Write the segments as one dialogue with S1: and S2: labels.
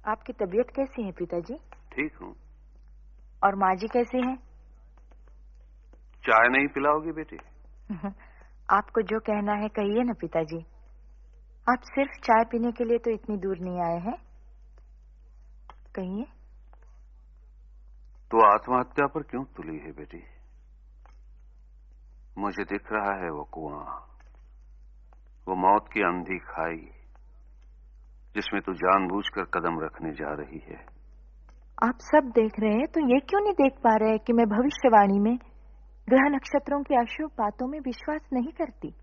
S1: आपकी तबीयत कैसी है पिताजी?
S2: ठीक हूँ।
S1: और माँ जी कैसी हैं?
S2: चाय नहीं पिलाओगी बेटी?
S1: आपको जो कहना है कहिए ना पिताजी। आप सिर्फ चाय पीने के लिए तो इतनी दूर नहीं आए हैं। कहिए।
S2: तो आत्महत्या पर क्यों तुली है बेटी? मुझे दिख रहा है वो कुआं, वो मौत की अंधी खाई जिसमें तू जानबूझकर कदम रखने जा रही है।
S1: आप सब देख रहे हैं तो ये क्यों नहीं देख पा रहे कि मैं भविष्यवाणी में, ग्रह नक्षत्रों की अशुभ बातों में विश्वास नहीं करती।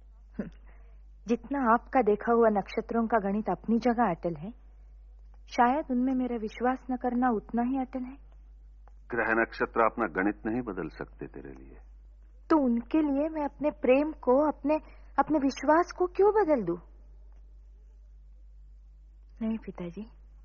S1: जितना आपका देखा हुआ नक्षत्रों का गणित अपनी जगह अटल है, शायद उनमें मेरा विश्वास न करना उतना ही अटल है।
S2: ग्रह नक्षत्र अपना गणित नहीं बदल सकते तेरे लिए।
S1: तो उनके लिए मैं अपने प्रेम को, अपने विश्वास को क्यों बदल दूं? नहीं पिताजी,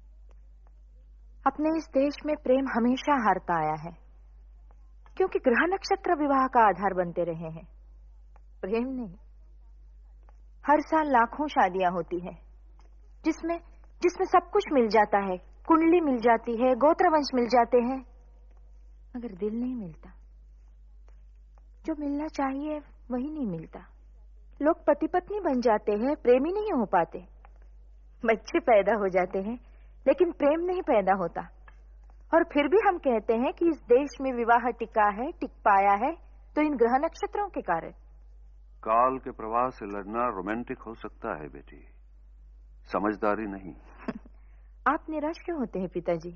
S1: अपने इस देश में प्रेम हमेशा हारता आया है, क्योंकि ग्रह नक्षत्र विवाह का आधार बनते रहे हैं, प्रेम नहीं। हर साल लाखों शादियां होती है जिसमें सब कुछ मिल जाता है, कुंडली मिल जाती है, गोत्रवंश मिल जाते हैं, मगर दिल नहीं मिलता। जो मिलना चाहिए वही नहीं मिलता। लोग पति पत्नी बन जाते हैं, प्रेमी नहीं हो पाते। बच्चे पैदा हो जाते हैं लेकिन प्रेम नहीं पैदा होता। और फिर भी हम कहते हैं कि इस देश में विवाह टिका है, टिक पाया है तो इन ग्रह नक्षत्रों के कारण।
S2: काल के प्रवाह से लड़ना रोमांटिक हो सकता है बेटी, समझदारी नहीं।
S1: आप निराश क्यों होते हैं पिताजी?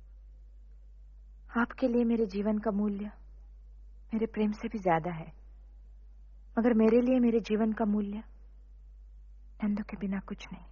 S1: आपके लिए मेरे जीवन का मूल्य मेरे प्रेम से भी ज्यादा है, मगर मेरे लिए मेरे जीवन का मूल्य नंदू के बिना कुछ नहीं।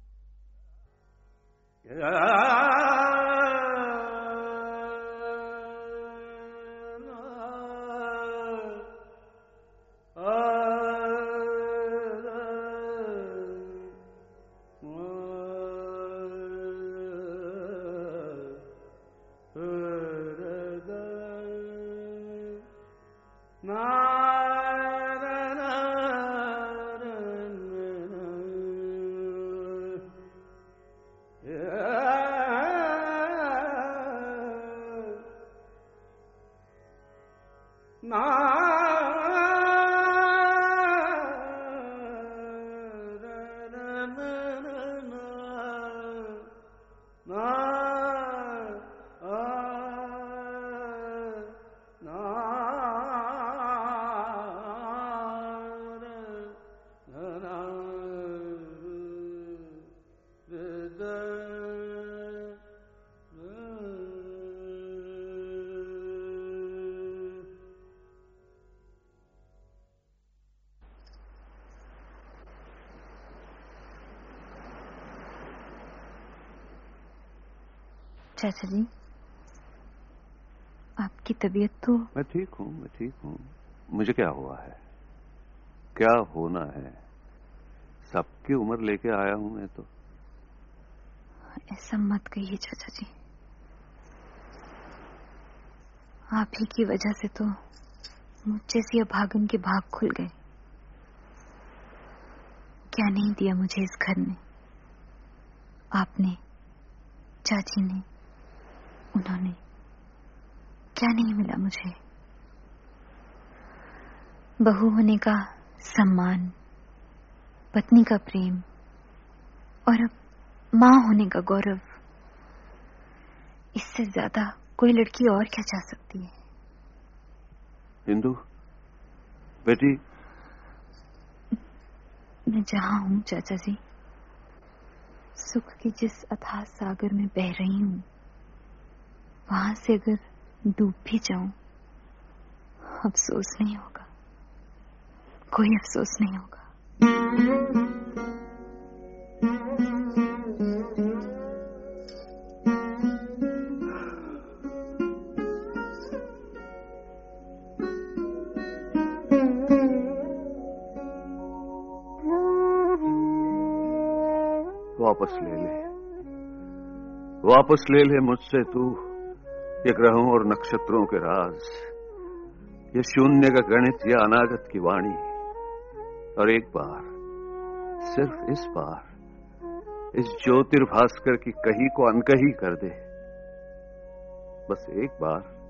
S1: चाचा जी, आपकी तबीयत तो?
S2: मैं ठीक हूँ। मुझे क्या हुआ है, क्या होना है? सबकी उम्र लेके आया हूं मैं तो।
S1: ऐसा मत कहिए चाचा जी, आप ही की वजह से तो मुझ जैसी अभागन के भाग खुल गए। क्या नहीं दिया मुझे इस घर ने, आपने, चाची ने, उन्होंने, क्या नहीं मिला मुझे? बहू होने का सम्मान, पत्नी का प्रेम और अब मां होने का गौरव। इससे ज्यादा कोई लड़की और क्या चाह सकती है?
S2: इंदु बेटी,
S1: मैं जहां हूं चाचा जी, सुख के जिस अथाह सागर में बह रही हूं, वहां से अगर डूब भी जाऊं, अफसोस नहीं होगा, कोई अफसोस नहीं होगा।
S2: वापस ले ले मुझसे तू ये ग्रहों और नक्षत्रों के राज, ये शून्य का गणित, ये अनागत की वाणी। और एक बार, सिर्फ इस बार इस ज्योतिर्भास्कर की कही को अनकही कर दे। बस एक बार